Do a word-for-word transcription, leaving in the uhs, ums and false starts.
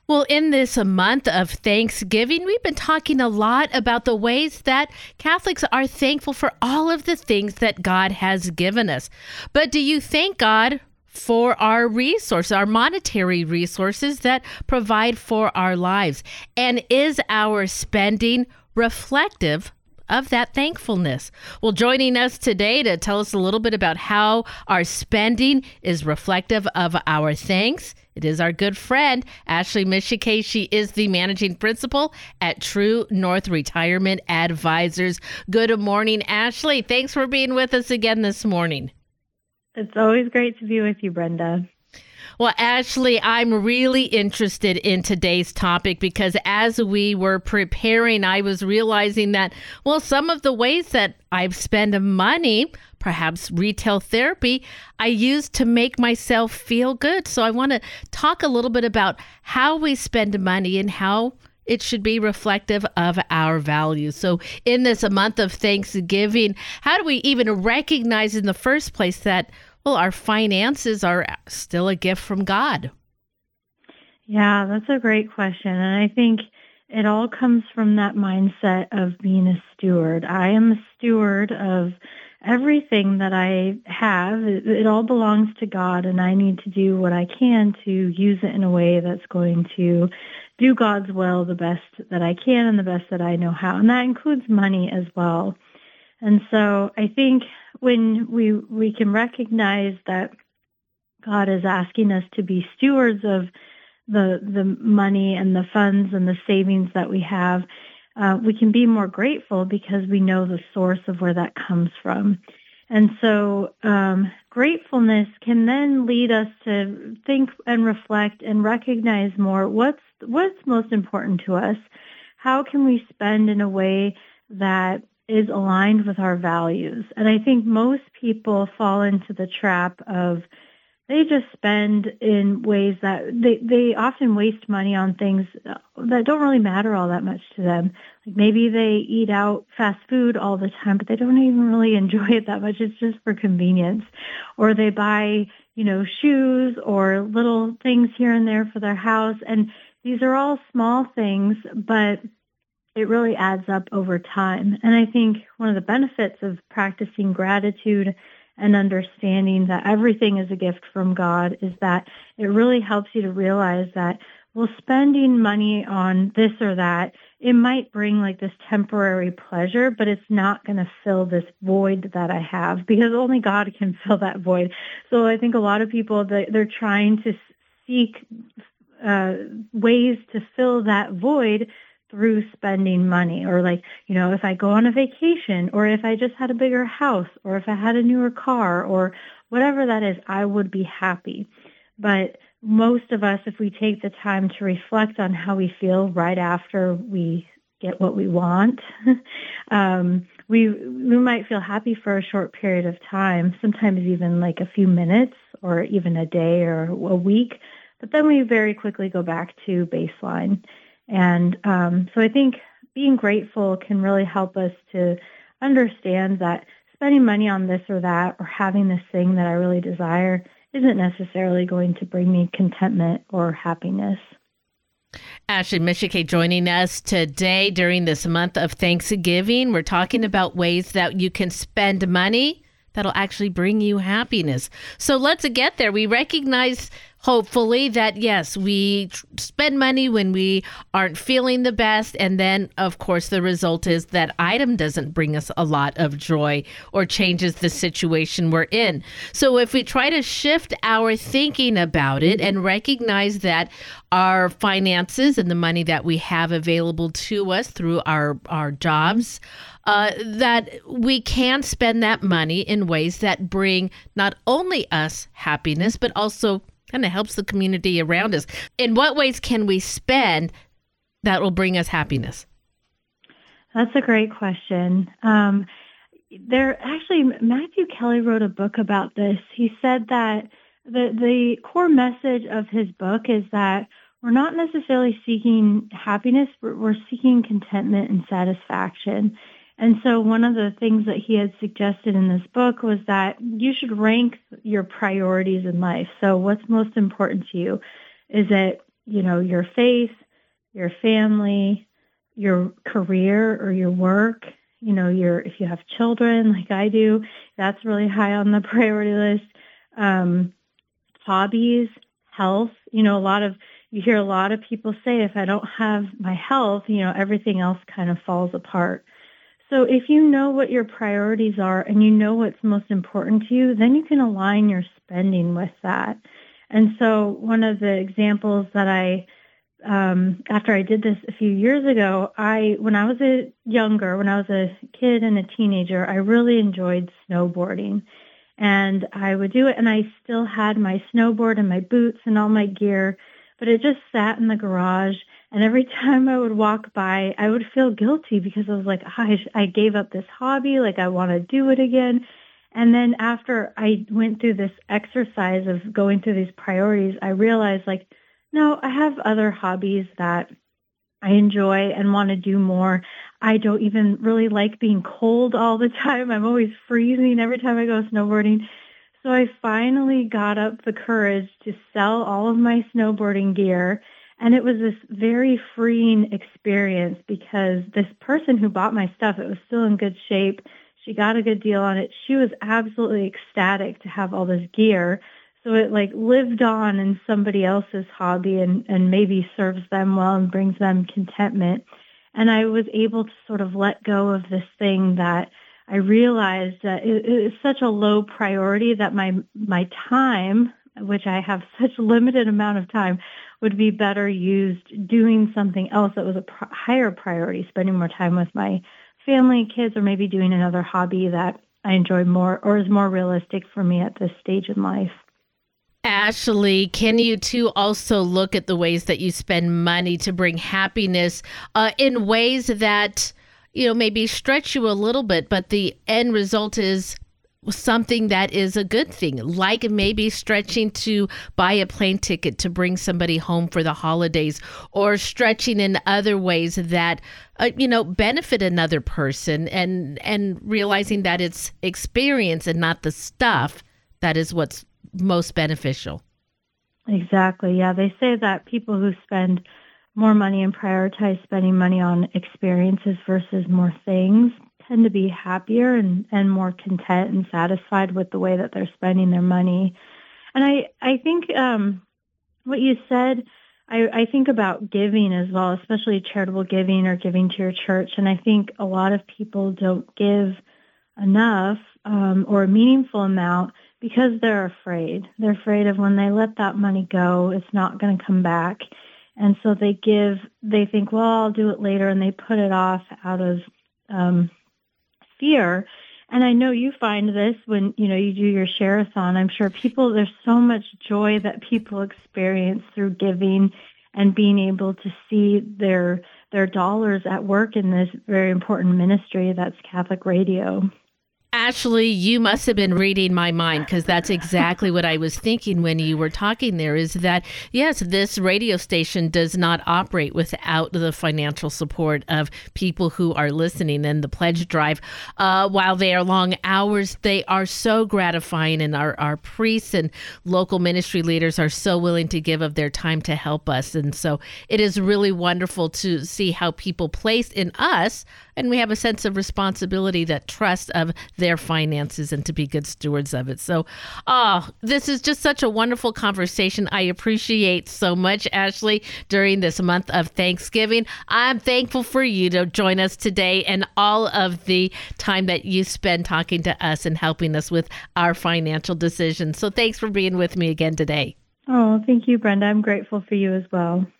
Well, in this month of Thanksgiving, we've been talking a lot about the ways that Catholics are thankful for all of the things that God has given us. But do you thank God for our resources, our monetary resources that provide for our lives? And is our spending reflective of that thankfulness? Well, joining us today to tell us a little bit about how our spending is reflective of our thanks, it is our good friend, Ashley Michike. She is the managing principal at True North Retirement Advisors. Good morning, Ashley. Thanks for being with us again this morning. It's always great to be with you, Brenda. Well, Ashley, I'm really interested in today's topic because as we were preparing, I was realizing that, well, some of the ways that I spend money, perhaps retail therapy, I use to make myself feel good. So I want to talk a little bit about how we spend money and how it should be reflective of our values. So in this a month of Thanksgiving, how do we even recognize in the first place that, well, our finances are still a gift from God? Yeah, that's a great question. And I think it all comes from that mindset of being a steward. I am a steward of everything that I have. It, it all belongs to God, and I need to do what I can to use it in a way that's going to do God's will the best that I can and the best that I know how. And that includes money as well. And so I think when we we can recognize that God is asking us to be stewards of the the money and the funds and the savings that we have, uh, we can be more grateful because we know the source of where that comes from. And so um, gratefulness can then lead us to think and reflect and recognize more what's what's most important to us. How can we spend in a way that is aligned with our values? And I think most people fall into the trap of they just spend in ways that they, they often waste money on things that don't really matter all that much to them. Like maybe they eat out fast food all the time, but they don't even really enjoy it that much. It's just for convenience. Or they buy, you know, shoes or little things here and there for their house. And these are all small things, but it really adds up over time. And I think one of the benefits of practicing gratitude and understanding that everything is a gift from God is that it really helps you to realize that, well, spending money on this or that, it might bring like this temporary pleasure, but it's not going to fill this void that I have because only God can fill that void. So I think a lot of people, they're trying to seek uh, ways to fill that void through spending money, or like, you know, if I go on a vacation, or if I just had a bigger house, or if I had a newer car, or whatever that is, I would be happy. But most of us, if we take the time to reflect on how we feel right after we get what we want, um, we we might feel happy for a short period of time, sometimes even like a few minutes, or even a day or a week, but then we very quickly go back to baseline. And um, so I think being grateful can really help us to understand that spending money on this or that or having this thing that I really desire isn't necessarily going to bring me contentment or happiness. Ashley Michike joining us today during this month of Thanksgiving. We're talking about ways that you can spend money that'll actually bring you happiness. So let's get there. We recognize, hopefully, that yes, we tr- spend money when we aren't feeling the best. And then, of course, the result is that item doesn't bring us a lot of joy or changes the situation we're in. So if we try to shift our thinking about it and recognize that our finances and the money that we have available to us through our, our jobs, uh, that we can spend that money in ways that bring not only us happiness, but also kind of helps the community around us. In what ways can we spend that will bring us happiness? That's a great question. Um, there actually, Matthew Kelly wrote a book about this. He said that the the core message of his book is that we're not necessarily seeking happiness, but we're seeking contentment and satisfaction. And so one of the things that he had suggested in this book was that you should rank your priorities in life. So what's most important to you? Is it you know, your faith, your family, your career or your work, you know, your if you have children like I do, that's really high on the priority list. Um, hobbies, health, you know, a lot of you hear a lot of people say if I don't have my health, you know, everything else kind of falls apart. So if you know what your priorities are and you know what's most important to you, then you can align your spending with that. And so one of the examples that I Um, after I did this a few years ago, I, when I was a younger, when I was a kid and a teenager, I really enjoyed snowboarding, and I would do it, and I still had my snowboard and my boots and all my gear, but it just sat in the garage. And every time I would walk by, I would feel guilty because I was like, "Ah, I, sh- I gave up this hobby, like I want to do it again." And then after I went through this exercise of going through these priorities, I realized like, no, I have other hobbies that I enjoy and want to do more. I don't even really like being cold all the time. I'm always freezing every time I go snowboarding. So I finally got up the courage to sell all of my snowboarding gear. And it was this very freeing experience because this person who bought my stuff, it was still in good shape. She got a good deal on it. She was absolutely ecstatic to have all this gear. So it like lived on in somebody else's hobby and, and maybe serves them well and brings them contentment. And I was able to sort of let go of this thing that I realized that it, it is such a low priority that my my time, which I have such a limited amount of time, would be better used doing something else that was a pr- higher priority, spending more time with my family, kids, or maybe doing another hobby that I enjoy more or is more realistic for me at this stage in life. Ashley, can you too also look at the ways that you spend money to bring happiness uh, in ways that, you know, maybe stretch you a little bit, but the end result is something that is a good thing, like maybe stretching to buy a plane ticket to bring somebody home for the holidays, or stretching in other ways that, uh, you know, benefit another person, and, and realizing that it's experience and not the stuff that is what's most beneficial. Exactly. Yeah. They say that people who spend more money and prioritize spending money on experiences versus more things tend to be happier and, and more content and satisfied with the way that they're spending their money. And I, I think um, what you said, I, I think about giving as well, especially charitable giving or giving to your church. And I think a lot of people don't give enough um, or a meaningful amount because they're afraid. They're afraid of when they let that money go, it's not going to come back. And so they give, they think, well, I'll do it later, and they put it off out of um, fear. And I know you find this when, you know, you do your share-a-thon. I'm sure people, there's so much joy that people experience through giving and being able to see their their dollars at work in this very important ministry that's Catholic Radio. Ashley, you must have been reading my mind, because that's exactly what I was thinking when you were talking there, is that, yes, this radio station does not operate without the financial support of people who are listening. And the pledge drive, uh, while they are long hours, they are so gratifying. And our, our priests and local ministry leaders are so willing to give of their time to help us. And so it is really wonderful to see how people place in us, and we have a sense of responsibility, that trust of their finances, and to be good stewards of it. So, oh, this is just such a wonderful conversation. I appreciate so much, Ashley, during this month of Thanksgiving. I'm thankful for you to join us today and all of the time that you spend talking to us and helping us with our financial decisions. So thanks for being with me again today. Oh, thank you, Brenda. I'm grateful for you as well.